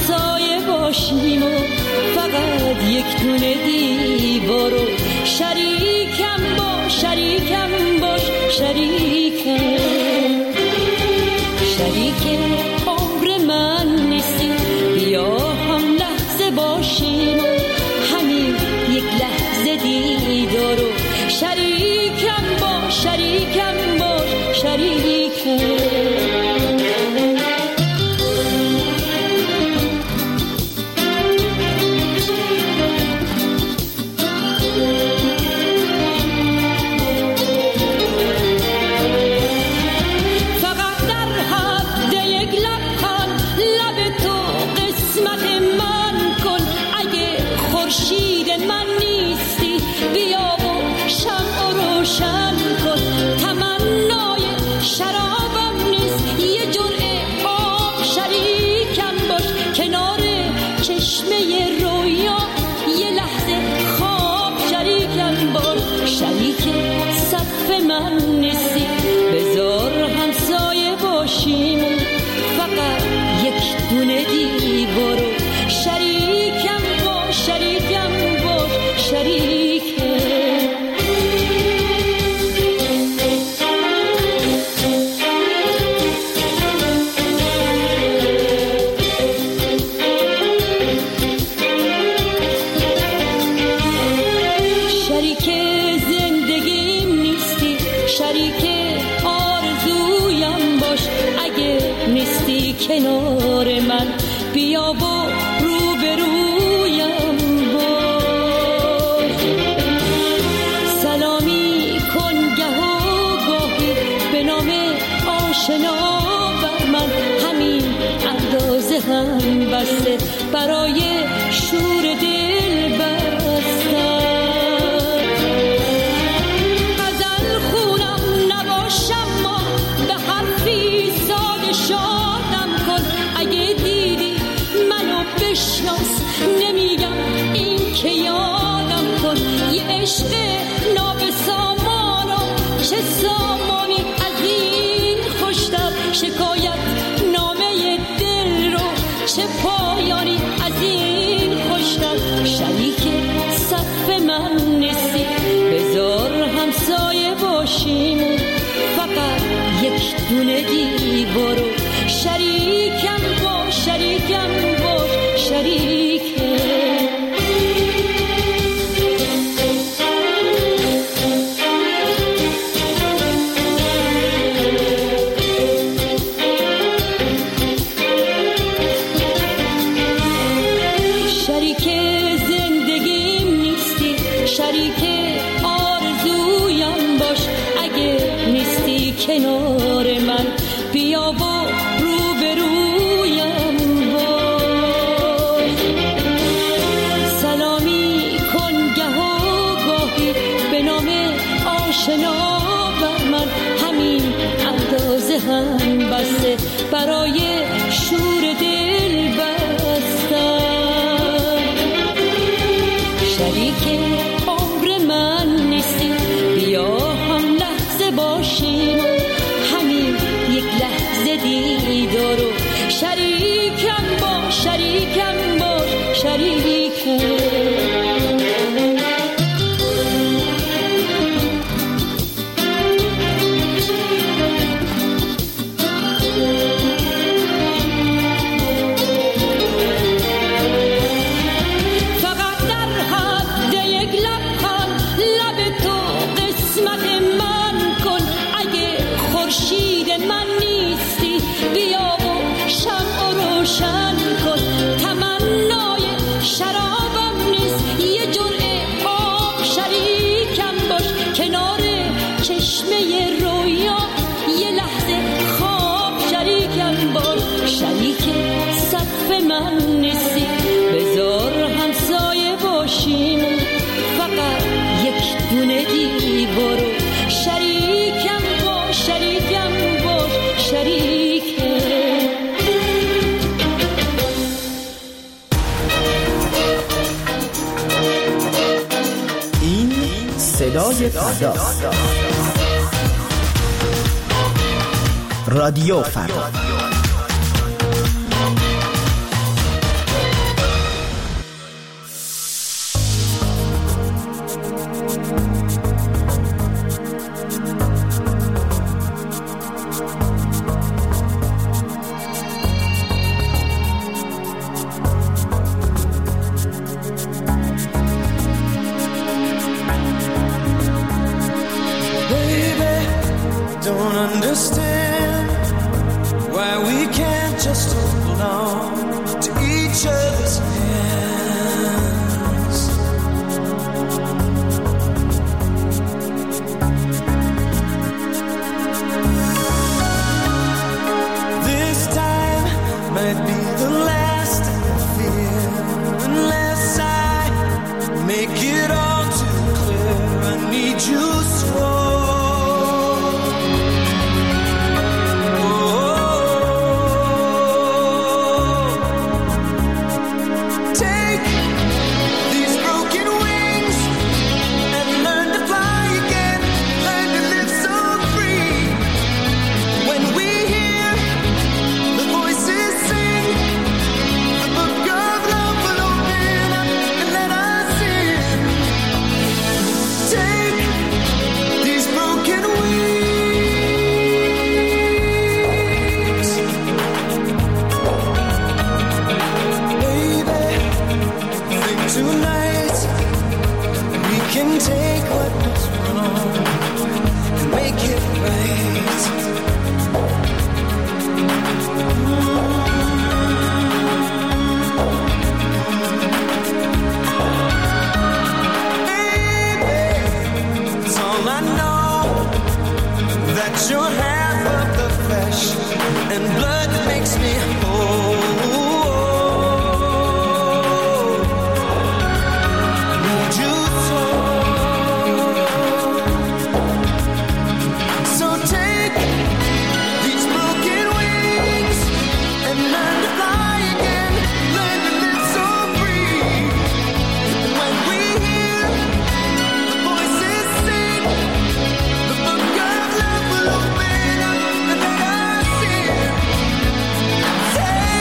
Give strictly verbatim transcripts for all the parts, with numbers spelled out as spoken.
همسایه باشیم و فقط یک دونه دیوارو شریکم باش شریکم باش شریکم شریک عمر من نیستی بیا هم لحظه باشیم و همین یک لحظه دیدارو شریکم باش شریکم باش شریکم من نیستی بذار همسایه باشیم فقط یک دونه دیوارو شریکم باش شریکم باش شریکم کنار من بیا و روبرویم باش سلامی کن گه و گاهی به نام آشنا بر من همین اندازه هم بسته برای شور دل بستم غزل خونم نباشم ما به حرفی ساده شادم اگه دیدی منو بشناس نمیگم این که یادم کن یه عشق نابسامانا چه سامانی از این خوشتر شکایت نامه دل رو چه پایانی از این خوشتر شریک صف من نیستی بذار همسایه باشیم فقط یک دونه دیوارو شریکم باش شریکم باش شریکم شریک زندگیم نیستی شریک آرزویم باش اگه نیستی کنار من بیا و شنا بر من همین اندازه هم بسته برای شور دل بستم شریک عمر من نیستی بیا هم لحظه باشیم همین یک لحظه دیدارو شریکم باش شریکم باش شریکم من نیستی بذار همسایه باشیم فقط یک دونه دیوارو شریکم باش شریکم باش شریکم این صدای فردا رادیو فردا understand why we can't just hold on to each other's hands. This time might be the last I fear, unless I make it all too clear. I need you so. You're half of the flesh and blood that makes me whole. I need you so. So take these broken wings and learn to fly again. Learn to live so free. And when we hear the voices sing, the book of love will open up and let us in. Take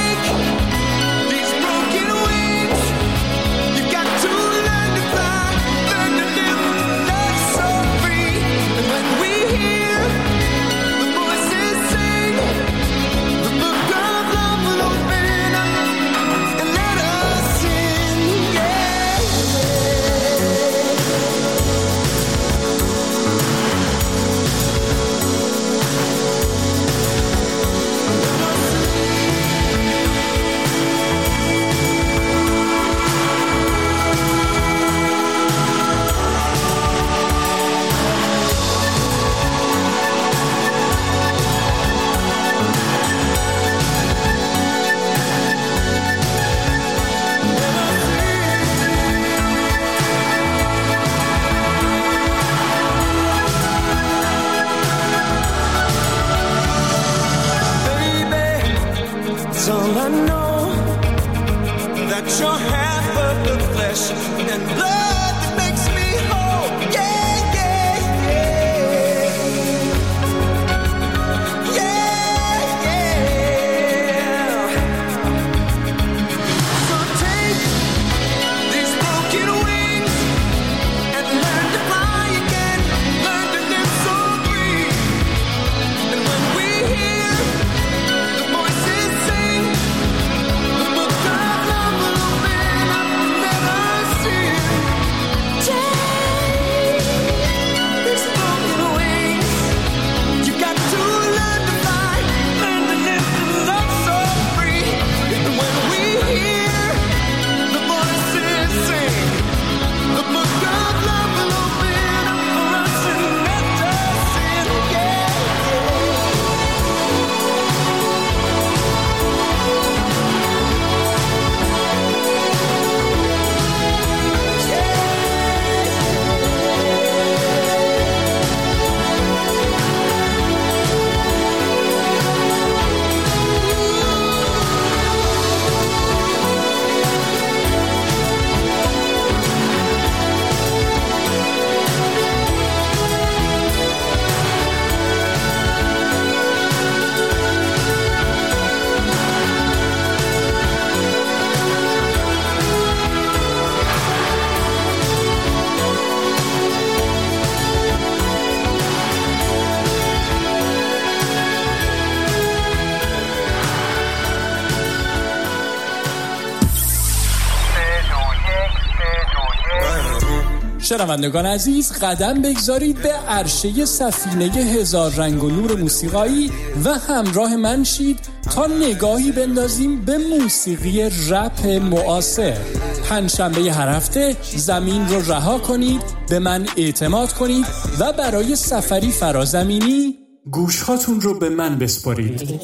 شنوندگان عزیز، قدم بگذارید به عرشه سفینه هزار رنگ و نور موسیقایی و همراه من شید تا نگاهی بندازیم به موسیقی رپ معاصر. پنجشنبه هر هفته زمین رو رها کنید، به من اعتماد کنید و برای سفری فرازمینی گوشهاتون رو به من بسپارید.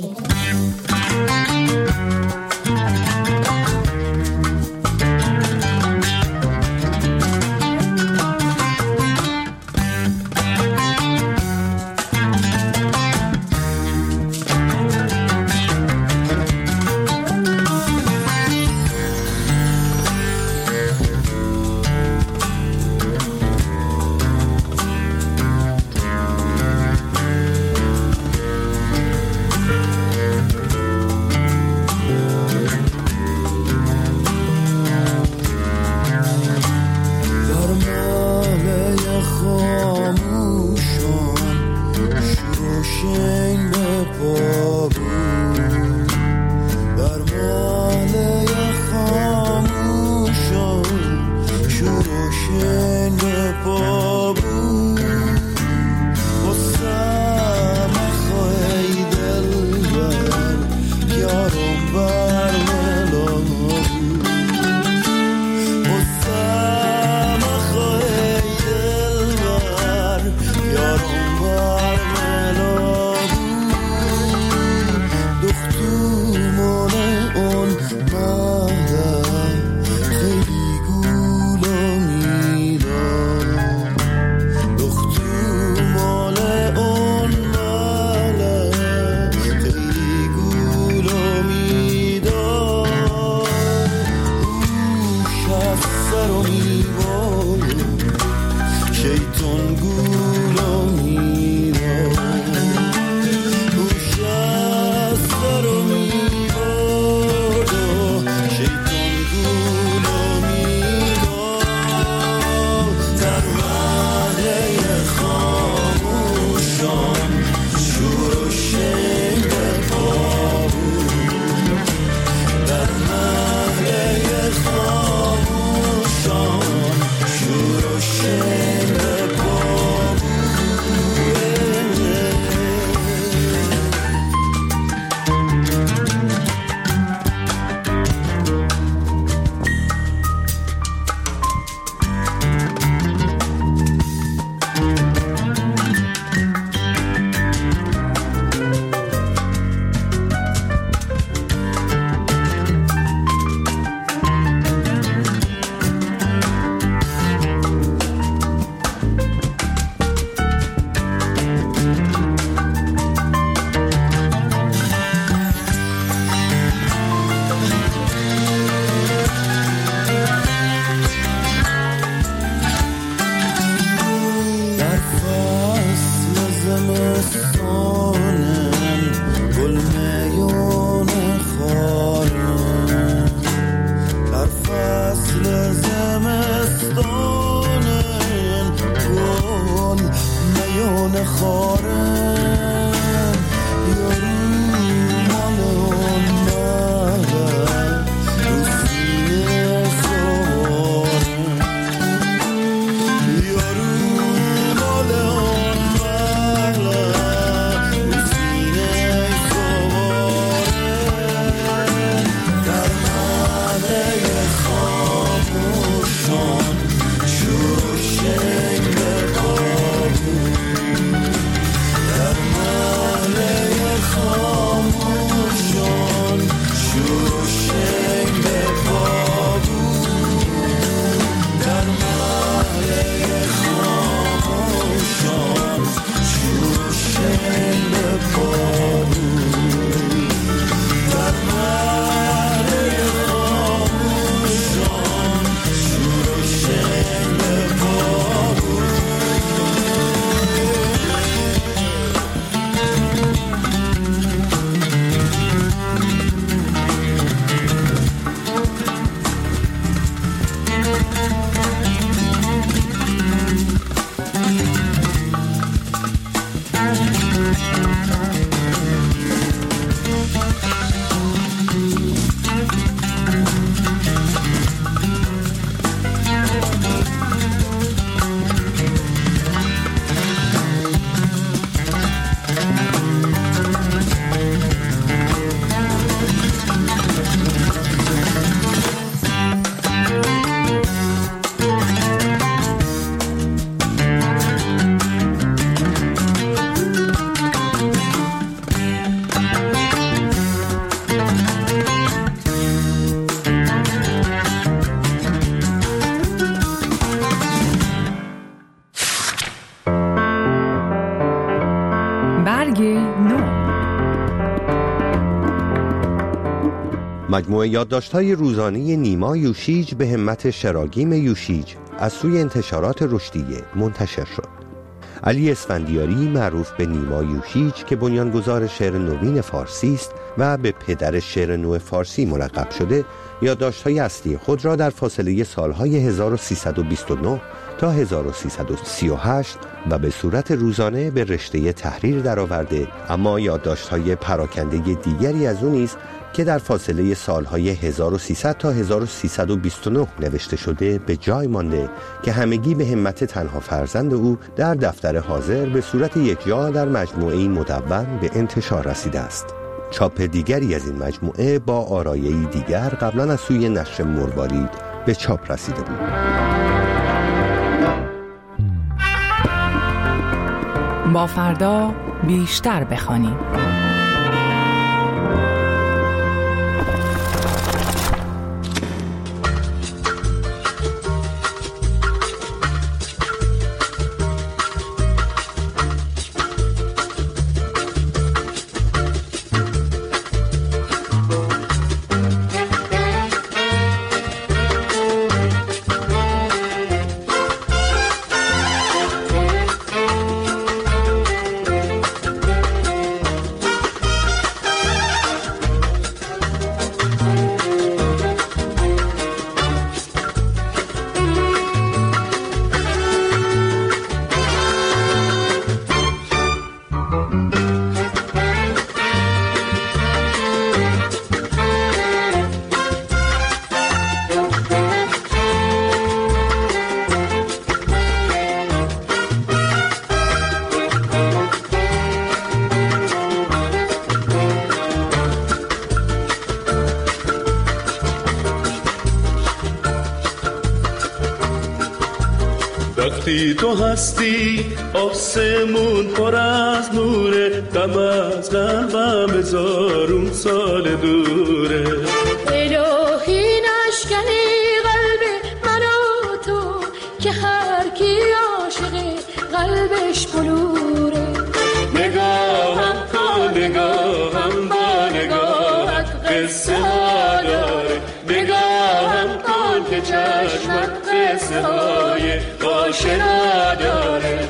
نو. مجموعه یادداشت‌های روزانه نیما یوشیج به همت شراگیم یوشیج از سوی انتشارات رشدیه منتشر شد. علی اسفندیاری معروف به نیما یوشیج که بنیانگذار شعر نوین فارسی است و به پدر شعر نو فارسی ملقب شده، یادداشت‌های اصلی خود را در فاصله سالهای هزار و سیصد و بیست و نه تا هزار و سیصد و سی و هشت و به صورت روزانه به رشته تحریر درآورده، اما یادداشت‌های پراکنده دیگری از او نیز که در فاصله سالهای هزار و سیصد تا هزار و سیصد و بیست و نه نوشته شده به جای مانده که همگی به همت تنها فرزند او در دفتر حاضر به صورت یکجا در مجموعه‌ای مدون به انتشار رسیده است. چاپ دیگری از این مجموعه با آرایه‌ای دیگر قبلا از سوی نشر مروارید به چاپ رسیده بود. با فردا بیشتر بخوانیم. وقتی تو هستی آسمون پر از نوره، غم از قلبم هزارون سال دوره. الهی نشکنی قلب من و تو که هر کی عاشقه قلبش بلوره. نگاهم کن نگاهم با نگاهت قصه ها داره، نگاهم کن که چشمت قصه های آشنا داره.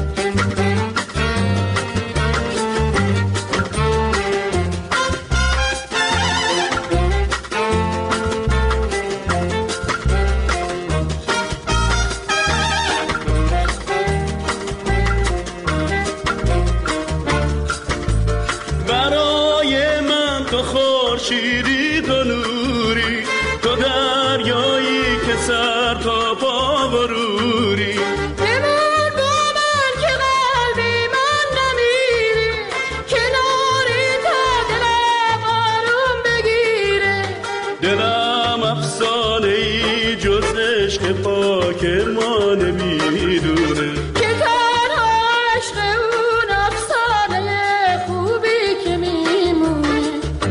برای من تو خورشیدی، تو نوری، تو دریایی که سر تا پا بروری. بمون با من که قلبی من نمیره، کناری تا دلم آروم بگیره. دلم افسانه ای جز عشق پاک ما نمیدونه، که تنها عشق اون افسانه خوبی که میمونه.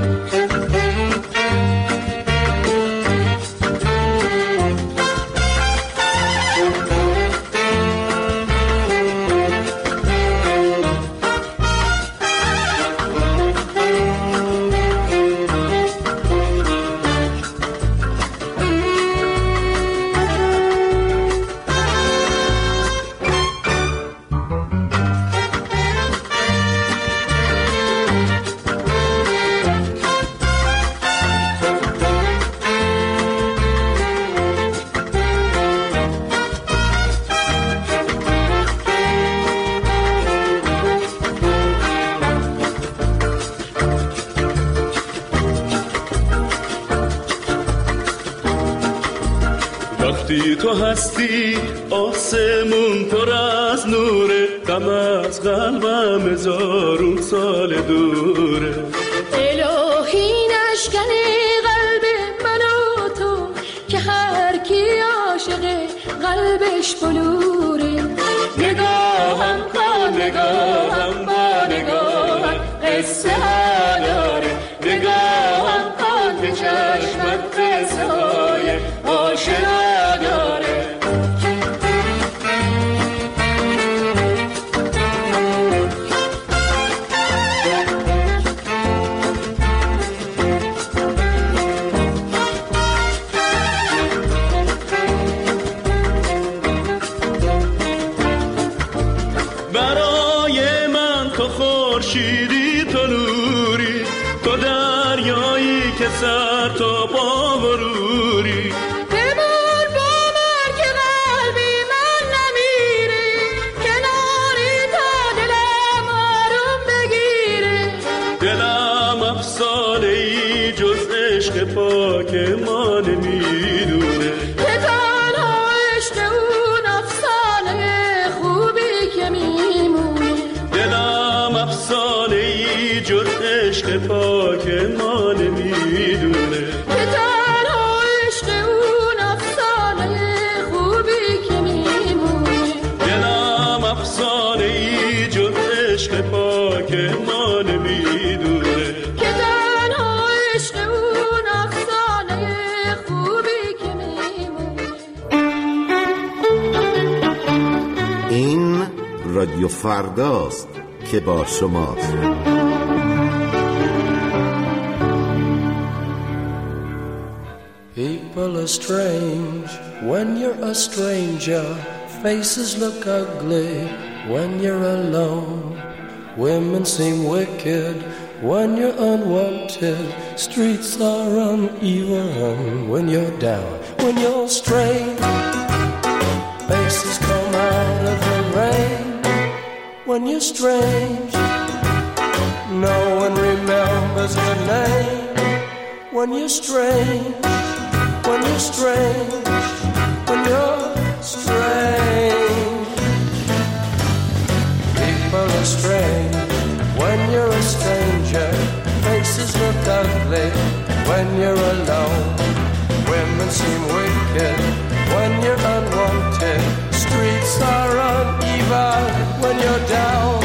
وقتی تو هستی آسمون پر از نوره، غم از قلبم هزارون سال دوره. الهی نشکنی قلب من و تو که هر کی عاشقه قلبش بلوره. نگاهم کن نگاهم با نگاهت قصه ها داره، نگاهم کن که چشمت قصه های آشنا داره. تو نوری، تو دریایی که سر تا پا غروری. بمون با من که قلبی من نمیره، کناری تا دلم آروم بگیره. دلم افسانه ای جز عشق پاک ما نمیدونه، که تنها عشق اون افسانه خوبی که میمونه. دلم افسانه ای جز عشق پاک ما نمیدونه، که تنها عشق اون افسانه خوبی که میمونه. دلم افسانه ای جز عشق پاک ما نمیدونه، که تنها عشق اون افسانه خوبی که میمونه. این رادیو فرداست که با شماست. People are strange when you're a stranger. Faces look ugly when you're alone. Women seem wicked when you're unwanted. Streets are uneven when you're down. When you're strange, faces come out of the rain. When you're strange, no one remembers your name. When you're strange, when you're strange, when you're strange. People are strange when you're a stranger. Faces look ugly when you're alone. Women seem wicked when you're unwanted. Streets are uneven when you're down.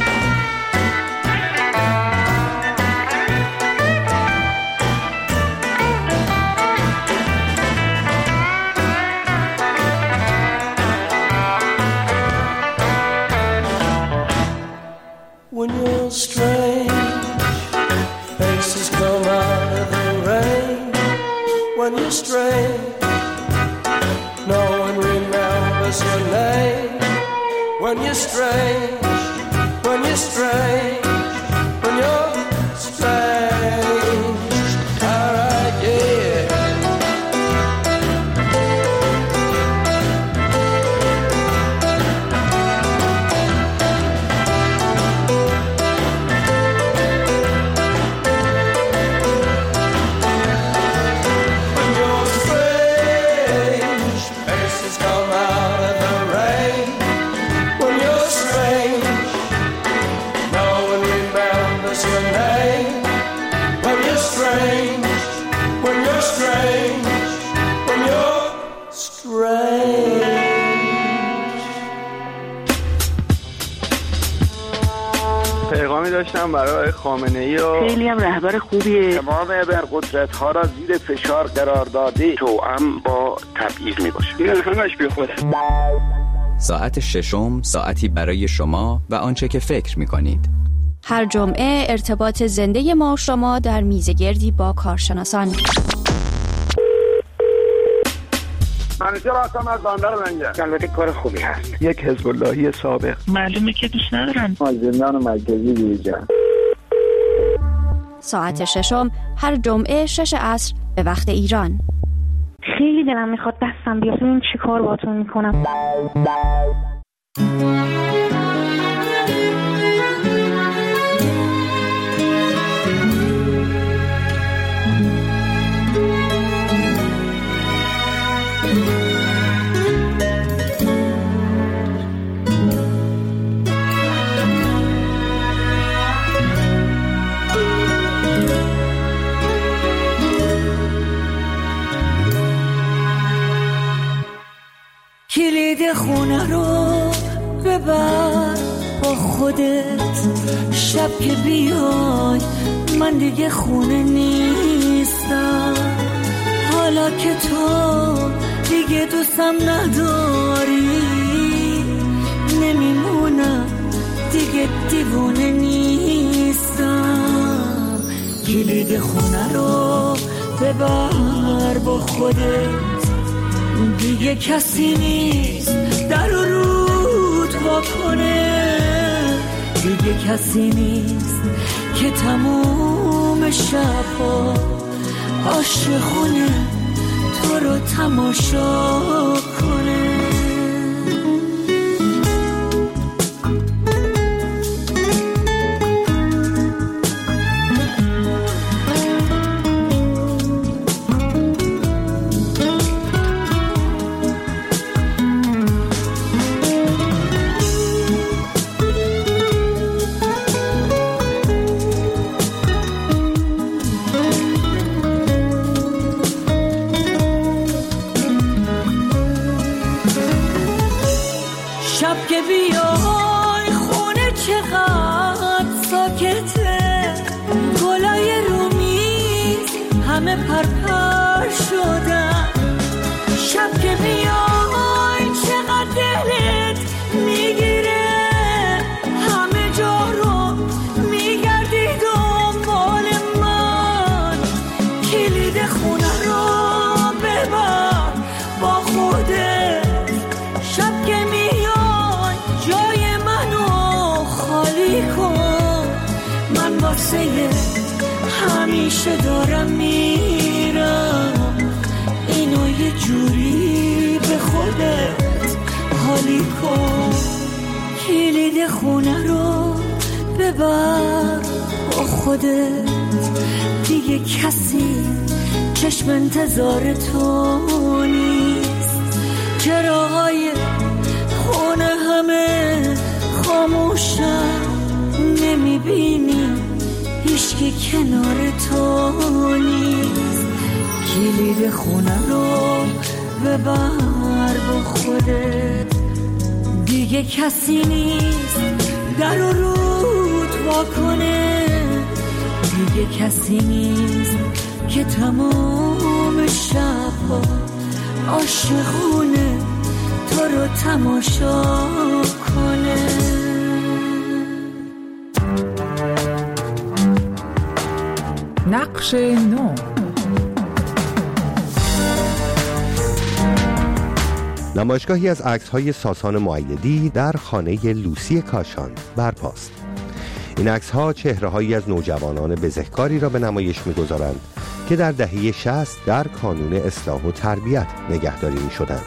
When you're strange, faces come out of the rain. When you're strange, no one remembers your name. When you're strange, when you're strange, when you're strange. Alright, yeah. پیغامی داشتم برای خامنه‌ای و خیلی هم رهبر خوبیه. تمام ابرقدرت‌ها را زیر فشار قرار داده، توأم با تبعیض میباشه. این همش بیخوده. ساعت ششم، ساعتی برای شما و آنچه که فکر میکنید. هر جمعه ارتباط زنده ما و شما در میزگردی با کارشناسان. منیجر هستم از بندر لنگر. البته کار خوبی هست. یک حزب اللهی سابق. معلومه که دوست ندارن. از زندان مرکزی بیرون. ساعت ششم هر جمعه شش عصر به وقت ایران. خیلی دلم میخواد دستم بیاد این چی کار باتون میکنم. کلید خونه رو ببر با خودت، شب که بیای من دیگه خونه نیستم. حالا که تو دیگه دوستم نداری، نمیمونم دیگه دیوونه نیستم. کلید خونه رو ببر با خودت، دیگه کسی نیست در و رود وا کنه، دیگه کسی نیست که تموم شب‌ها عاشقونه تو رو تماشا کنه. شب که بیای خونه چقدر ساکته، گلای رومیز همه پرپر شدن. شب که بیای چقدر دلت میگیره، همه جا رو میگردی دنبال من. کلید خونه رو ببر با خودت، شب که میای جای منو خالی کن. من واسه همیشه دارم میرم، اینو یه جوری به خودت حالی کن. کلید خونه رو ببر با خودت، دیگه کسی چشم انتظار تو نیست. چراغای خونه همه خاموشن، نمیبینی هیچکی کنار تو نیست. کلید خونه رو ببر با خودت، دیگه کسی نیست در و رود وا کنه. دیگه کسی نیست که تمام شب‌ها عاشقونه تو رو تماشا کنه. نقش نو. نمایشگاهی از عکس‌های ساسان مؤیدی در خانه لوسی کاشان برپاست. این عکس‌ها چهره‌هایی از نوجوانان بزهکاری را به نمایش می‌گذارند که در دهه شصت در کانون اصلاح و تربیت نگهداری می‌شدند.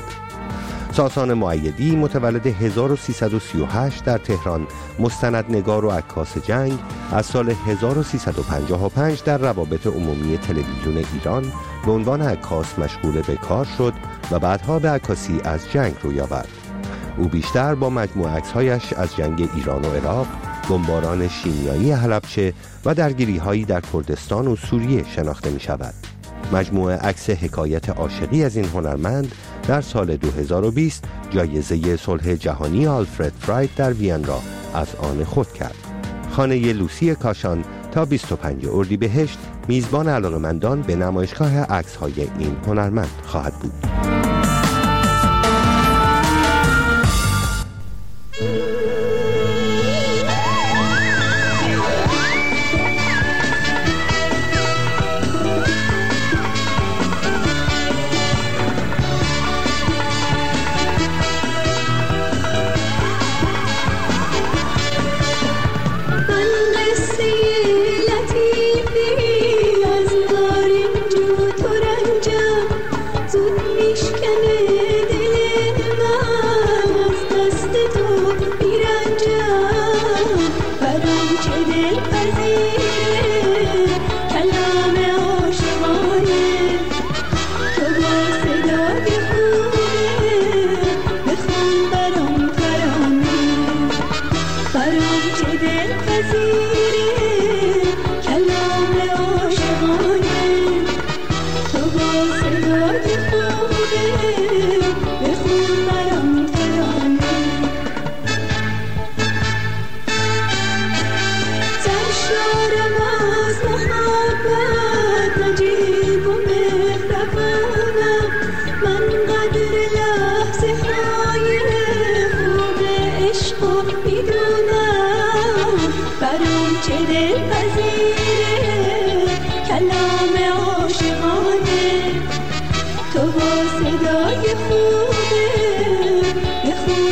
ساسان مؤیدی متولد هزار و سیصد و سی و هشت در تهران، مستندنگار و عکاس جنگ، از سال هزار و سیصد و پنجاه و پنج در روابط عمومی تلویزیون ایران به عنوان عکاس مشغول به کار شد و بعدها به عکاسی از جنگ روی آورد. او بیشتر با مجموعه عکس‌هایش از جنگ ایران و عراق، بمباران شیمیایی حلبچه و درگیری‌هایی در کردستان و سوریه شناخته می‌شود. مجموعه عکس حکایت عاشقی از این هنرمند در سال دو هزار و بیست جایزه صلح جهانی آلفرد فراید در وین را از آن خود کرد. خانه لوسی کاشان تا بیست و پنجم اردیبهشت میزبان علاقه‌مندان به نمایشگاه عکس‌های این هنرمند خواهد بود.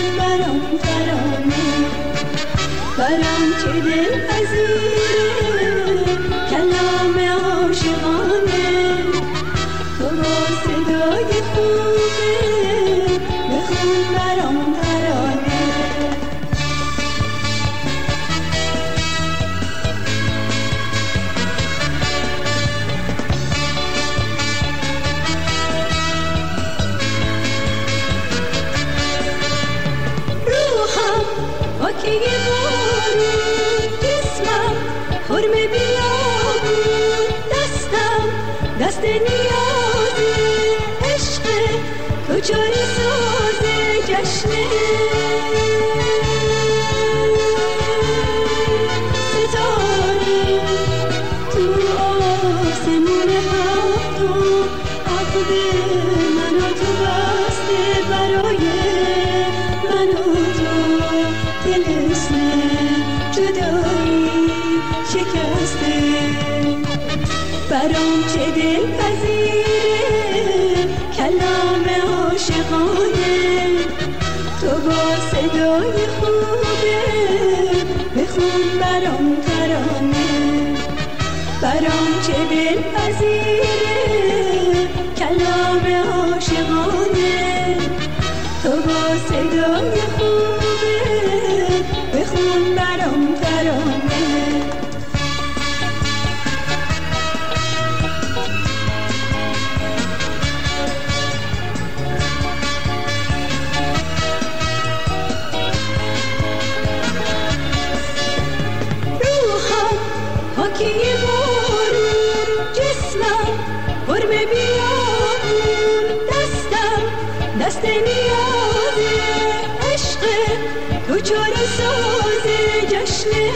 برام چه دل پذیره عاشقانه تو با صدای خوبه بخون برام ترانه روحم واکه بارون جسمم حرم بیابون دستم دست نیازه عشق تو جاری سازه جشنه ستاره تو آسمون هفتم عقب من و تو بسته برای من و تو دلسنه جدایی شکسته برام چه دل پذیره کلام عاشقانه تو با صدای خوبه بخون برام ترانه برام چه دل پذیره کلام عاشقانه تو با صدای خوبه بخون برام ترانه که بارون جسمم حرم بیابون دستم دست نیازه عشق تو چاره سازه جشنه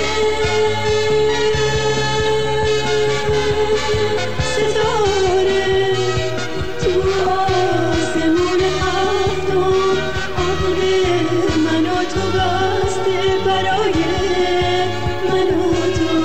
ستاره تو آسمون هفتم عقل من و تو بسته برای من و تو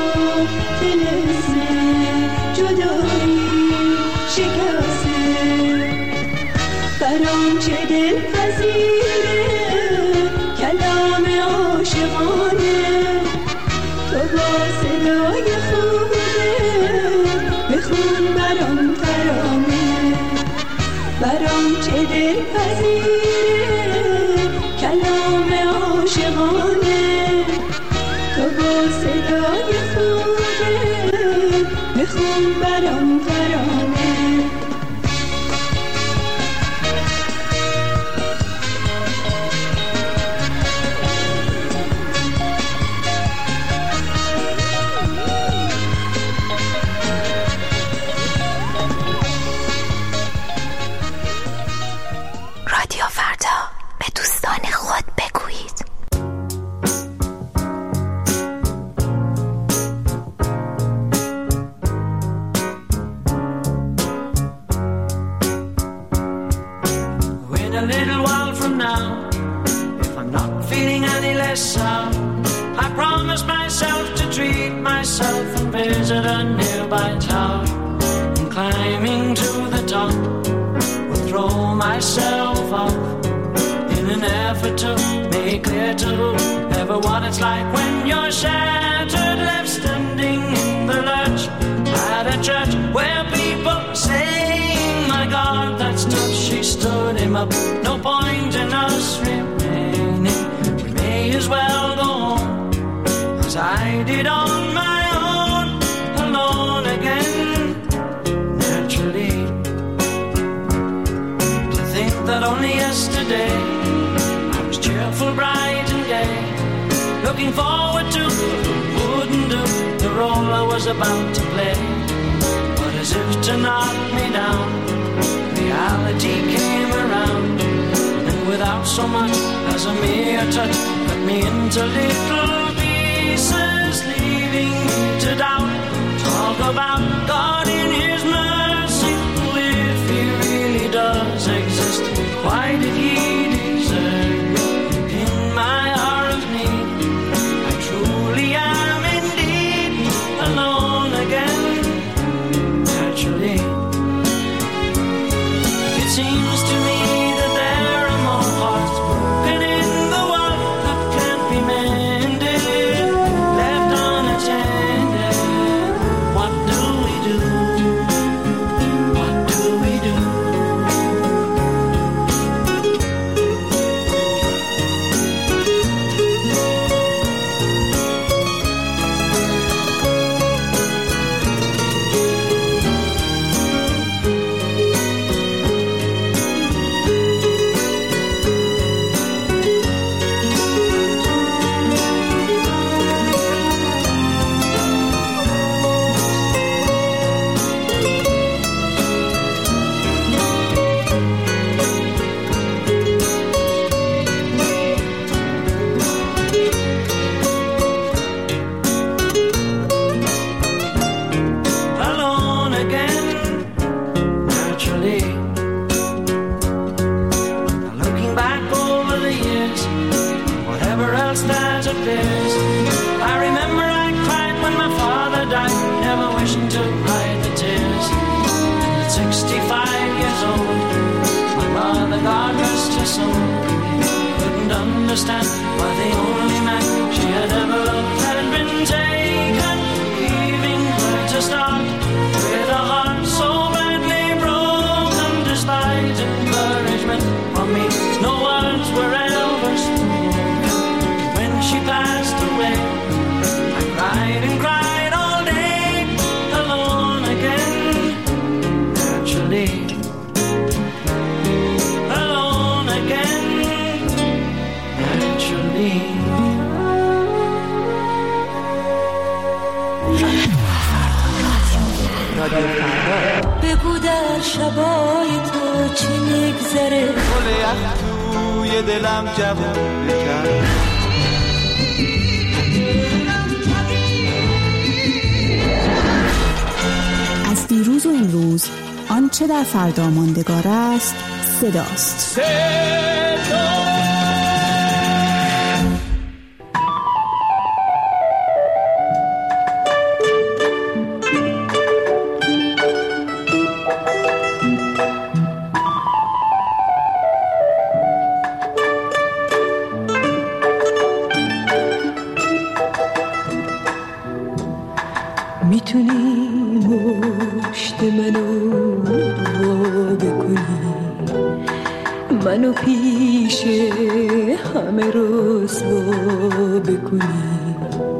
برام چه دل پذیره کلام عاشقانه تو با صدای خوبه بخون برام ترانه برام چه دل پذیره کلام عاشقانه تو با صدای خوبه بخون برام ترانه رادیو فردا به دوستان خود بگویید. In a little while from now, if I'm not feeling any less sound, I promise myself to treat myself and visit a nearby tower. And climbing to the top, throw myself off in an effort to make clear to whoever what it's like when you're shattered, left standing in the lurch at a church where people saying, my God, that's tough. She stood him up. No point in us remaining. We may as well go home as I did on my own, alone again, naturally. That only yesterday I was cheerful, bright and gay, looking forward to wouldn't do the role I was about to play. But as if to knock me down, reality came around, and without so much as a mere touch, cut me into little pieces, leaving me to doubt. Talk about God in His mercy, if He really does exist. Why did He desert me in my hour of need? I truly am indeed alone again, naturally. It seems to me that there are more hearts broken in the world that can't be mended, left unattended. What do we wishing to hide the tears. At sixty-five years old, my mother, God rest her soul, couldn't understand why the only man she had ever loved had been taken, leaving her to start with a heart so badly broken. Despite encouragement from me, no words were ever spoken. When she passed away, I cried and cried all day, alone again. Actually, alone again. Actually. بگو در شبای تو چی میگذره، گل یخ توی دلم جوون بکن. از دیروز و امروز آنچه در فردا ماندگار است صداست. صدا میتونی مشت منو وا بکنی، منو پیش همه رسوا بکنی.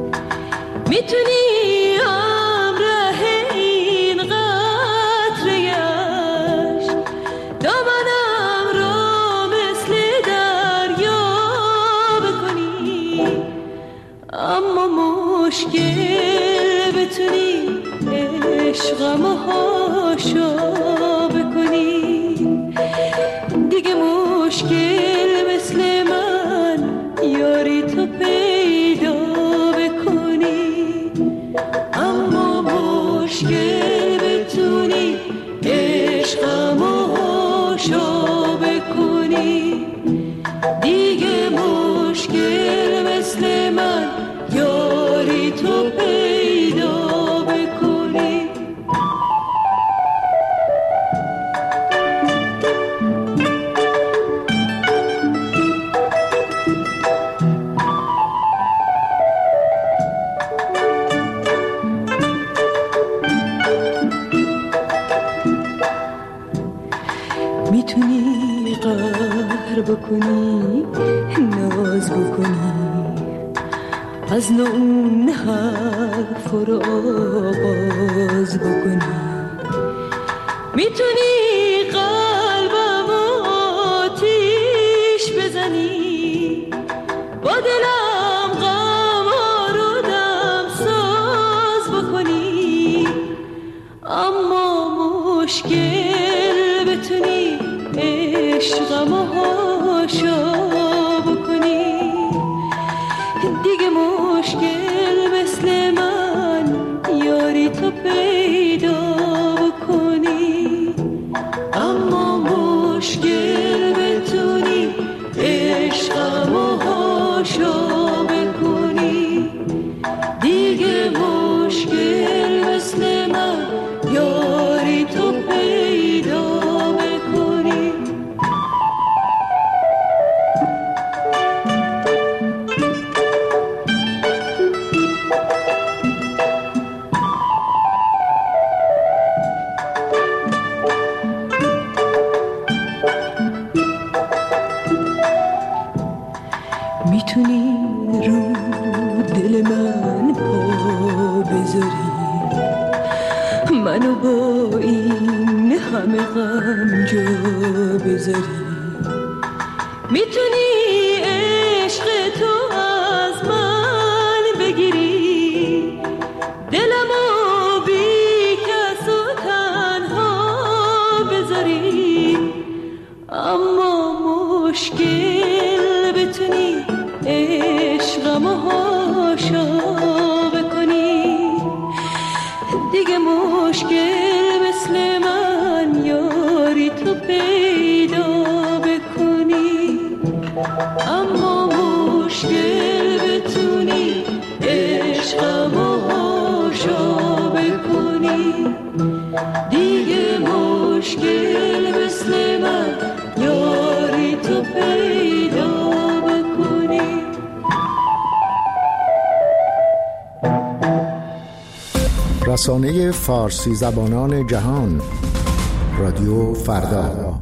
میتونی همراه این قطره عشق دامنم را مثل دریا بکنی. اما مشکل بتونی عشقمو هاشا بکنی، دیگه مشکل مثل من یاری تو پیدا بکنی. اما مشکل بتونی عشقمو هاشا بکنی، دیگه مشکل مثل من یاری تو پیدا بکنی. میتونی قهر بکنی، ناز بکنی، از نو اون حرف رو آغاز بکنی. میتونی قلبم آتیش بزنی، با دلم غم رو دم ساز بکنی. اما مشکل بتونی عشقم هاشا بکنی، دیگه مشکل مثل من یاری تو پیدا بکنی. اما مشکل بتونی عشقم هاشا بکنی، دیگه مشکل مثل من یاری تو پیدا بکنی. میتونی رو دل من پا بذاری، منو با این همه غم جا بذاری. میتونی عشق تو از من بگیری، دلمو بی کس و تنها بذاری. اما مشکل بتونی عشقمو هاشا بکنی، دیگه مشکل مثل من یاری تو پیدا بکنی. اما مشکل بتونی عشقمو هاشا بکنی. رسانه فارسی زبانان جهان، رادیو فردا.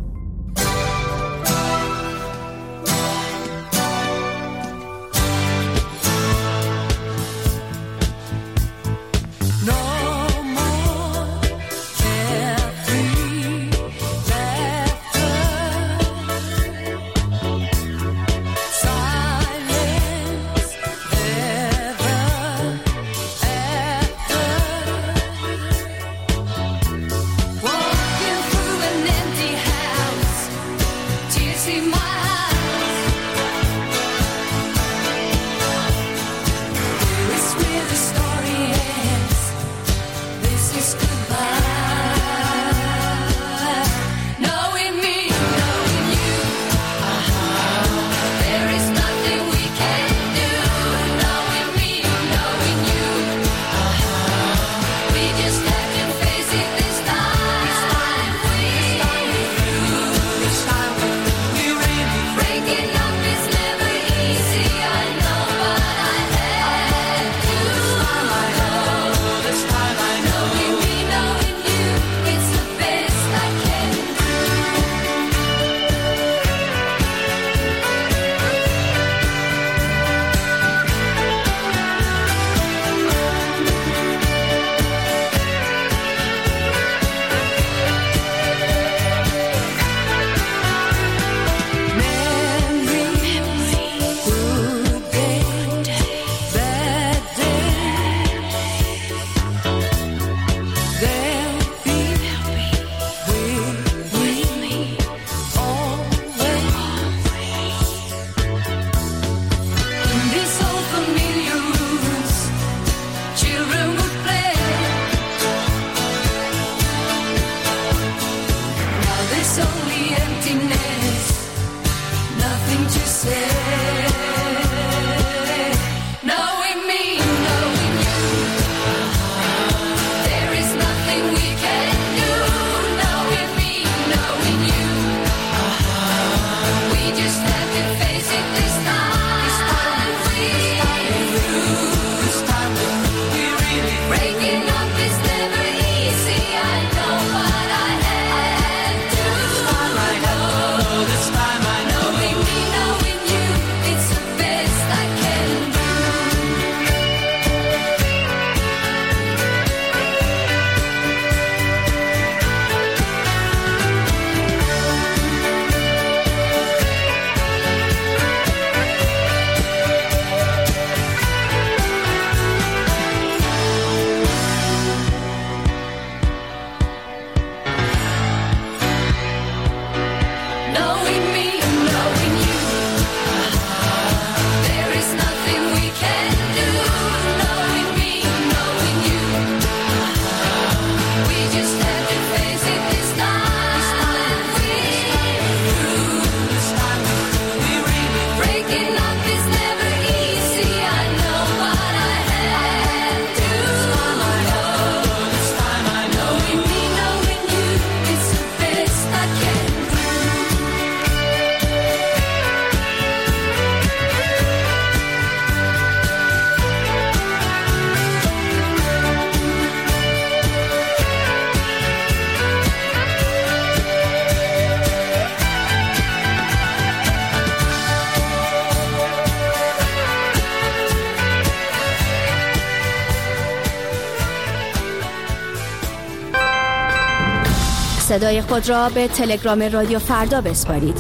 صدای خود را به تلگرام رادیو فردا بسپارید.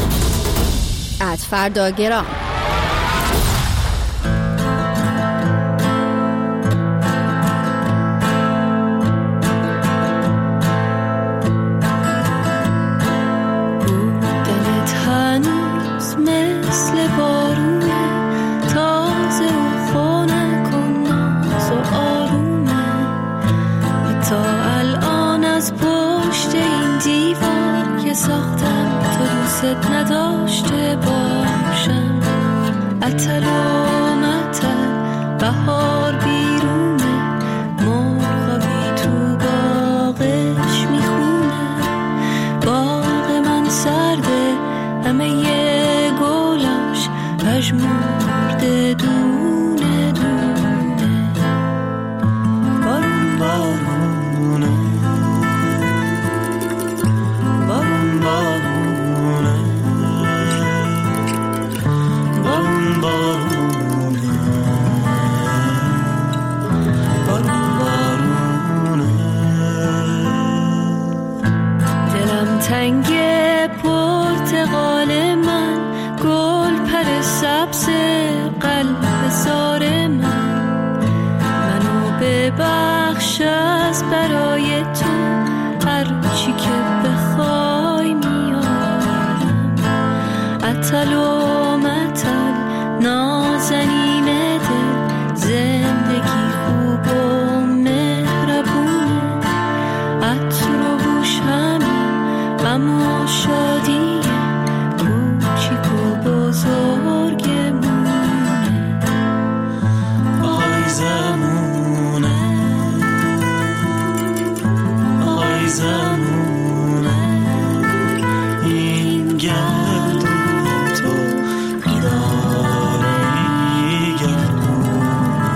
ات فردا گرام. دلت هنوز مثل بارونه، تازه و خونه کن ناز و آرومه. تا الان از پشت این دیوار که ساختم تا دوست نداشته باشم. عطل و مطل بهار بیرونه، مرغابی تو باغش میخونه. باغ من سرده، همه یه گلاش پژمرده دونه دونه. بارون بارون برای تو هر چی که بخوای میارم. عطل و مطل نازنین دل، زندگی خوب و مهربونه. عطر و بوش همین اما شادی کوچیک و بزرگمونه. آی زمونه، آی زمونه، این گردون تو بیداره ای گردونه.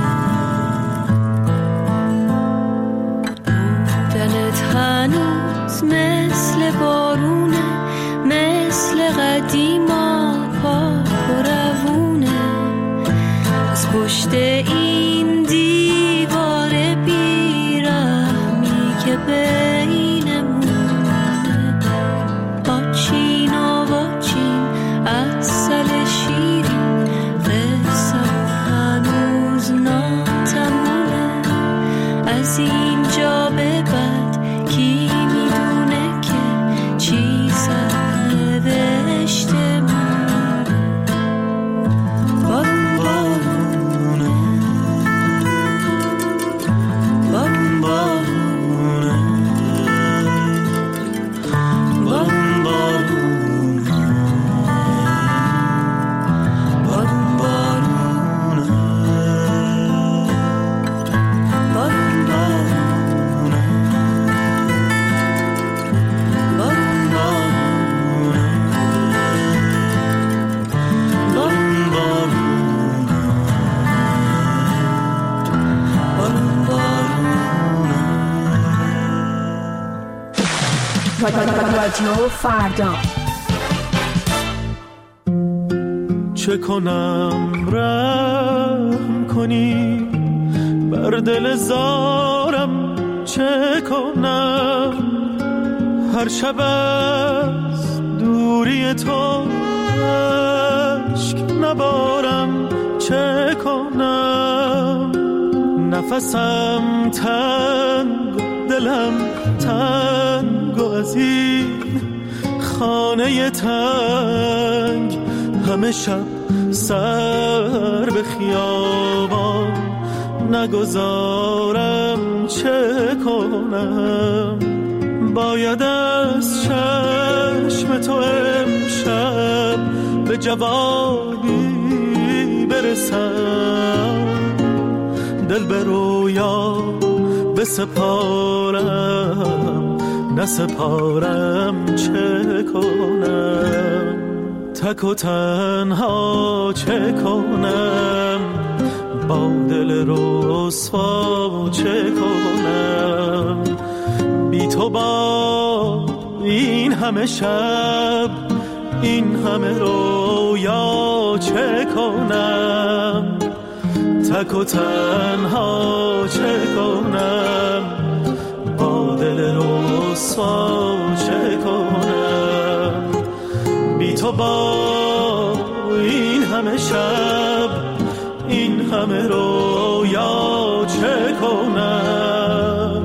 دلت هنوز مثل بارونه، مثل قدیما پاک و روونه. از پشت این دیوار بیرحمی که بینمونه، آچین و واچین عسل شیرین، قصه هنوز ناتمومه. از اینجا به بعد کی میدونه که چی سرنوشتمونه. بارون بارونه، بارون بارونه، بارون بارونه، بارون بارونه، بارون بارونه، بارون بارونه، بارون بارونه، بارون بارونه. رادیو فردا. چه کنم رحم کنی بر دل زارم، چه کنم هر شب از دوری تو اشک نبارم، چه کنم نفسم تنگ دلم تنگ و از این خانه تنگ همه شب سر به خیابان نگذارم، چه کنم باید از چشم تو امشب به جوابی برسم. دل به رویا بسپارم نسپارم، چه کنم تک و تنها، چه کنم با دل رسوا، چه کنم بی تو با این همه شب این همه رویا، چه کنم تک و تنها، چه کنم با دل رسوا، چه کنم بی تو با این همه شب این همه رویا، چه کنم.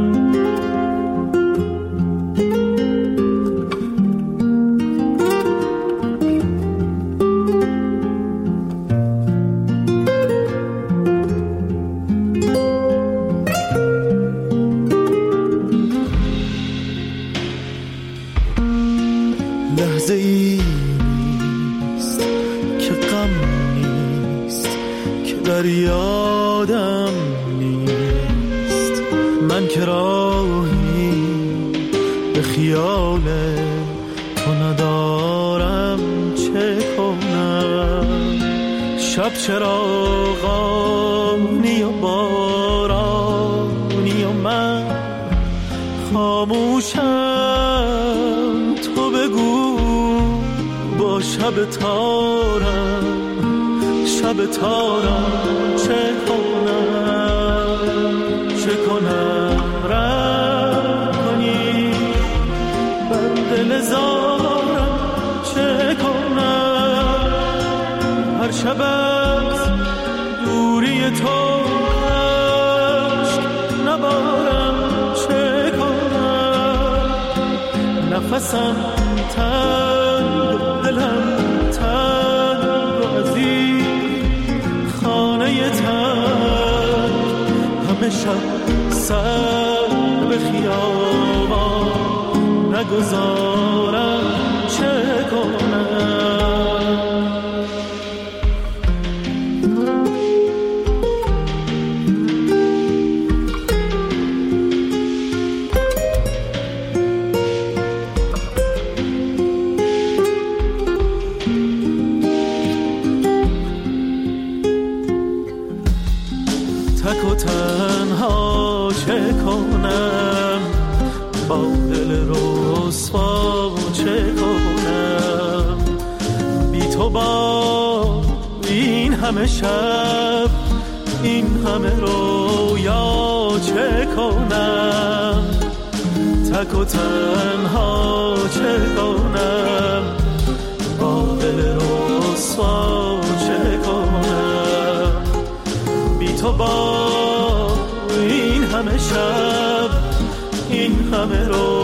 لحظه ای نیست که غم نیست، که در یادم نیست. من که راهی به خیال تو ندارم، چه کنم شب چراغانی و بارانی و من خاموشم. تو بگو با شب تارم، شب تارم، چه کنم چه کنم رحم کنی بر دل زارم، چه کنم هر شب از دوری تو عشق نبارم، نفسم تنگ دلم تنگ و از این خانه تنگ همه شب سر به خیابان نگذارم چه کنم. تک و تنها چه کنم با دل رسوا چه کنم بی تو با این همه شب این همه رویا چه کنم. تک و تنها چه کنم با دل رسوا چه کنم بی تو با این همه شب این همه رو